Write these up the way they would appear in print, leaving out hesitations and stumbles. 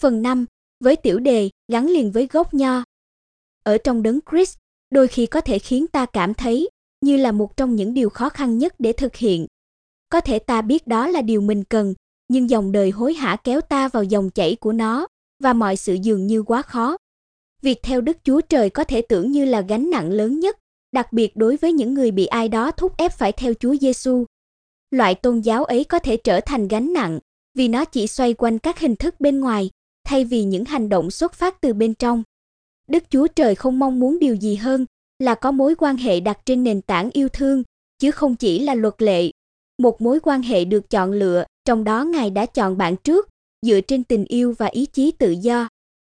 Phần 5. Với tiểu đề, gắn liền với gốc nho. Ở trong Đấng Christ, đôi khi có thể khiến ta cảm thấy như là một trong những điều khó khăn nhất để thực hiện. Có thể ta biết đó là điều mình cần, nhưng dòng đời hối hả kéo ta vào dòng chảy của nó, và mọi sự dường như quá khó. Việc theo Đức Chúa Trời có thể tưởng như là gánh nặng lớn nhất, đặc biệt đối với những người bị ai đó thúc ép phải theo Chúa Giêsu. Loại tôn giáo ấy có thể trở thành gánh nặng, vì nó chỉ xoay quanh các hình thức bên ngoài, thay vì những hành động xuất phát từ bên trong. Đức Chúa Trời không mong muốn điều gì hơn là có mối quan hệ đặt trên nền tảng yêu thương, chứ không chỉ là luật lệ. Một mối quan hệ được chọn lựa, trong đó Ngài đã chọn bạn trước, dựa trên tình yêu và ý chí tự do.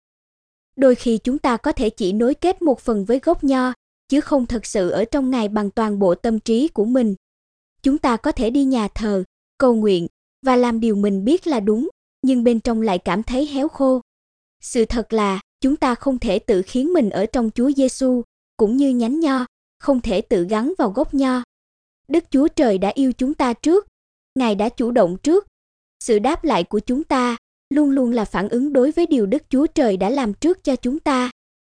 Đôi khi chúng ta có thể chỉ nối kết một phần với gốc nho, chứ không thực sự ở trong Ngài bằng toàn bộ tâm trí của mình. Chúng ta có thể đi nhà thờ, cầu nguyện và làm điều mình biết là đúng, nhưng bên trong lại cảm thấy héo khô. Sự thật là, chúng ta không thể tự khiến mình ở trong Chúa Giêsu, cũng như nhánh nho, không thể tự gắn vào gốc nho. Đức Chúa Trời đã yêu chúng ta trước, Ngài đã chủ động trước. Sự đáp lại của chúng ta luôn luôn là phản ứng đối với điều Đức Chúa Trời đã làm trước cho chúng ta.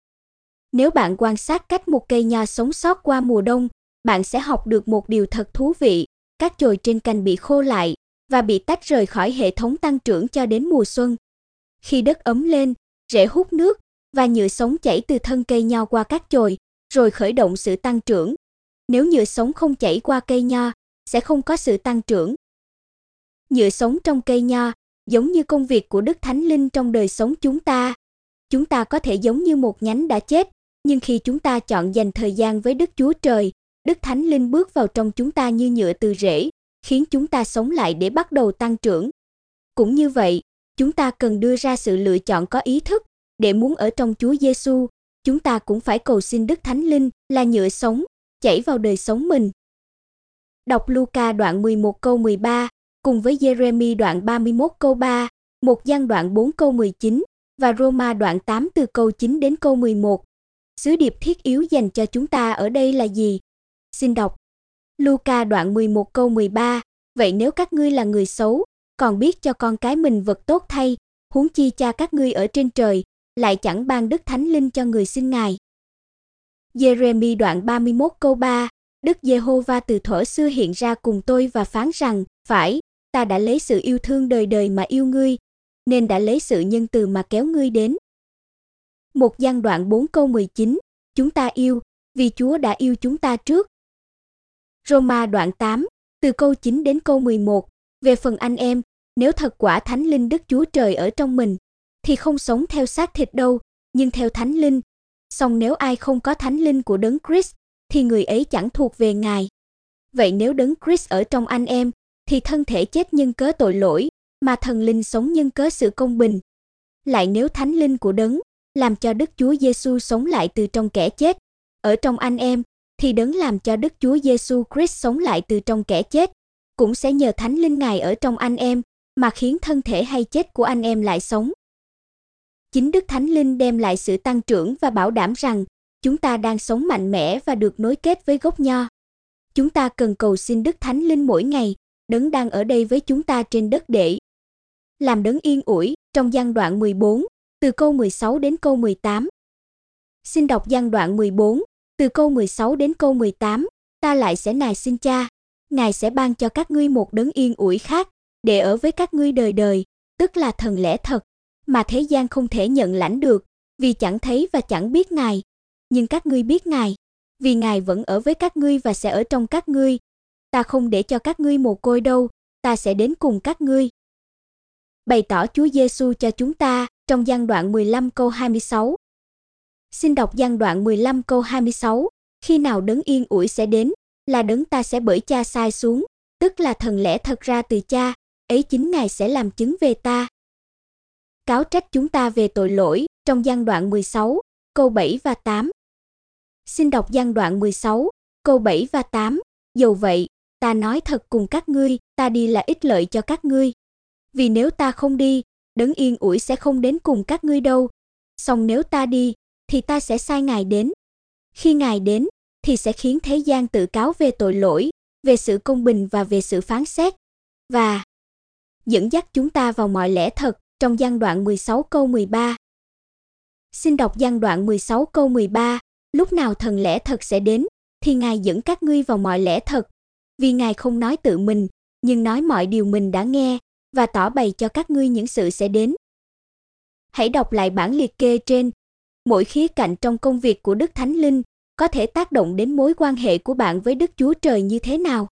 Nếu bạn quan sát cách một cây nho sống sót qua mùa đông, bạn sẽ học được một điều thật thú vị. Các chồi trên cành bị khô lại và bị tách rời khỏi hệ thống tăng trưởng cho đến mùa xuân. Khi đất ấm lên, rễ hút nước và nhựa sống chảy từ thân cây nho qua các chồi, rồi khởi động sự tăng trưởng. Nếu nhựa sống không chảy qua cây nho, sẽ không có sự tăng trưởng. Nhựa sống trong cây nho, giống như công việc của Đức Thánh Linh trong đời sống chúng ta. Chúng ta có thể giống như một nhánh đã chết, nhưng khi chúng ta chọn dành thời gian với Đức Chúa Trời, Đức Thánh Linh bước vào trong chúng ta như nhựa từ rễ, khiến chúng ta sống lại để bắt đầu tăng trưởng. Cũng như vậy, chúng ta cần đưa ra sự lựa chọn có ý thức, để muốn ở trong Chúa Giêsu, chúng ta cũng phải cầu xin Đức Thánh Linh là nhựa sống, chảy vào đời sống mình. Đọc Luca đoạn 11 câu 13, cùng với Giê-rê-mi đoạn 31 câu 3, 1 Giăng đoạn 4 câu 19, và Roma đoạn 8 từ câu 9 đến câu 11. Sứ điệp thiết yếu dành cho chúng ta ở đây là gì? Xin đọc. Luca đoạn 11 câu 13, vậy nếu các ngươi là người xấu, còn biết cho con cái mình vật tốt thay, huống chi Cha các ngươi ở trên trời, lại chẳng ban Đức Thánh Linh cho người xin Ngài. Giê-rê-mi đoạn 31 câu 3, Đức Giê-hô-va từ thuở xưa hiện ra cùng tôi và phán rằng, phải, ta đã lấy sự yêu thương đời đời mà yêu ngươi, nên đã lấy sự nhân từ mà kéo ngươi đến. 1 Giăng đoạn 4 câu 19, chúng ta yêu, vì Chúa đã yêu chúng ta trước. Roma đoạn 8, từ câu 9 đến câu 11, về phần anh em, nếu thật quả Thánh Linh Đức Chúa Trời ở trong mình, thì không sống theo xác thịt đâu, nhưng theo Thánh Linh. Song nếu ai không có Thánh Linh của Đấng Christ, thì người ấy chẳng thuộc về Ngài. Vậy nếu Đấng Christ ở trong anh em, thì thân thể chết nhân cớ tội lỗi, mà thần linh sống nhân cớ sự công bình. Lại nếu Thánh Linh của Đấng làm cho Đức Chúa Giêsu sống lại từ trong kẻ chết, ở trong anh em, thì Đấng làm cho Đức Chúa Giêsu Christ sống lại từ trong kẻ chết, cũng sẽ nhờ Thánh Linh Ngài ở trong anh em, mà khiến thân thể hay chết của anh em lại sống. Chính Đức Thánh Linh đem lại sự tăng trưởng và bảo đảm rằng chúng ta đang sống mạnh mẽ và được nối kết với gốc nho. Chúng ta cần cầu xin Đức Thánh Linh mỗi ngày, Đấng đang ở đây với chúng ta trên đất để làm Đấng yên ủi, trong Giăng đoạn 14, từ câu 16 đến câu 18. Xin đọc Giăng đoạn 14, từ câu 16 đến câu 18, ta lại sẽ nài xin Cha, Ngài sẽ ban cho các ngươi một Đấng yên ủi khác, để ở với các ngươi đời đời, tức là thần lẽ thật, mà thế gian không thể nhận lãnh được, vì chẳng thấy và chẳng biết Ngài. Nhưng các ngươi biết Ngài, vì Ngài vẫn ở với các ngươi và sẽ ở trong các ngươi. Ta không để cho các ngươi mồ côi đâu, ta sẽ đến cùng các ngươi. Bày tỏ Chúa Giêsu cho chúng ta, trong Giăng đoạn 15 câu 26. Xin đọc Giăng đoạn 15 câu 26, khi nào Đấng yên ủi sẽ đến, là Đấng ta sẽ bởi Cha sai xuống, tức là thần lẽ thật ra từ Cha, ấy chính Ngài sẽ làm chứng về ta. Cáo trách chúng ta về tội lỗi, trong Giăng đoạn 16, câu 7 và 8. Xin đọc Giăng đoạn 16, câu 7 và 8, dầu vậy, ta nói thật cùng các ngươi, ta đi là ích lợi cho các ngươi. Vì nếu ta không đi, Đấng yên ủi sẽ không đến cùng các ngươi đâu. Song nếu ta đi, thì ta sẽ sai Ngài đến. Khi Ngài đến, thì sẽ khiến thế gian tự cáo về tội lỗi, về sự công bình và về sự phán xét, và dẫn dắt chúng ta vào mọi lẽ thật, trong Giăng đoạn 16 câu 13. Xin đọc Giăng đoạn 16 câu 13, lúc nào thần lẽ thật sẽ đến, thì Ngài dẫn các ngươi vào mọi lẽ thật, vì Ngài không nói tự mình, nhưng nói mọi điều mình đã nghe, và tỏ bày cho các ngươi những sự sẽ đến. Hãy đọc lại bản liệt kê trên. Mỗi khía cạnh trong công việc của Đức Thánh Linh có thể tác động đến mối quan hệ của bạn với Đức Chúa Trời như thế nào?